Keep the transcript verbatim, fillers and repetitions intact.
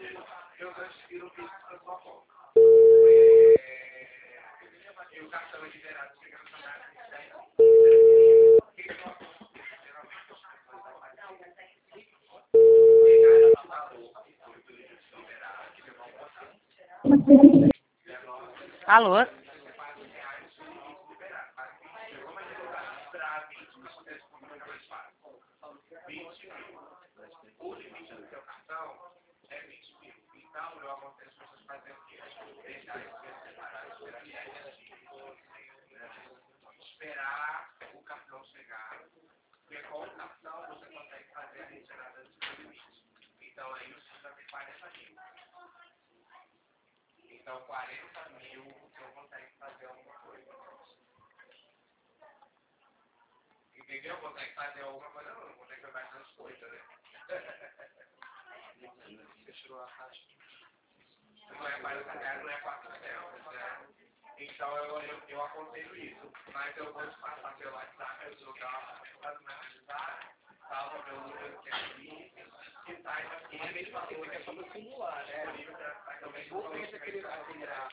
Eu transfiro o Pix para sua conta. E o cartão é liberado, chega no celular. O que que eu aconteço? Geralmente as pessoas não fazem. Pegar a valor, foi tudo liberado, que levar um pouquinho. Alô? O limite do seu cartão é vinte mil. Então, eu aconselho as pessoas fazerem o quê? Deixar esse dinheiro separado, esperar esperar o cartão chegar, porque com o cartão você consegue fazer a retirada do seu limite. Então, aí você já tem quarenta mil. Então, quarenta mil você consegue fazer alguma coisa. Entendeu? Consegue fazer alguma coisa, não. Não consegue fazer bastante coisa, né? Você tirou a taxa. Não é quarenta reais, não é quatro centavos, né? Então eu, eu, eu aconselho isso. Mas eu vou te passar pelo WhatsApp, eu vou dar uma mensagem na WhatsApp, salva meu número que é aqui, que saiba que é mesmo assim, porque é só no celular, né? Também vou ver aquele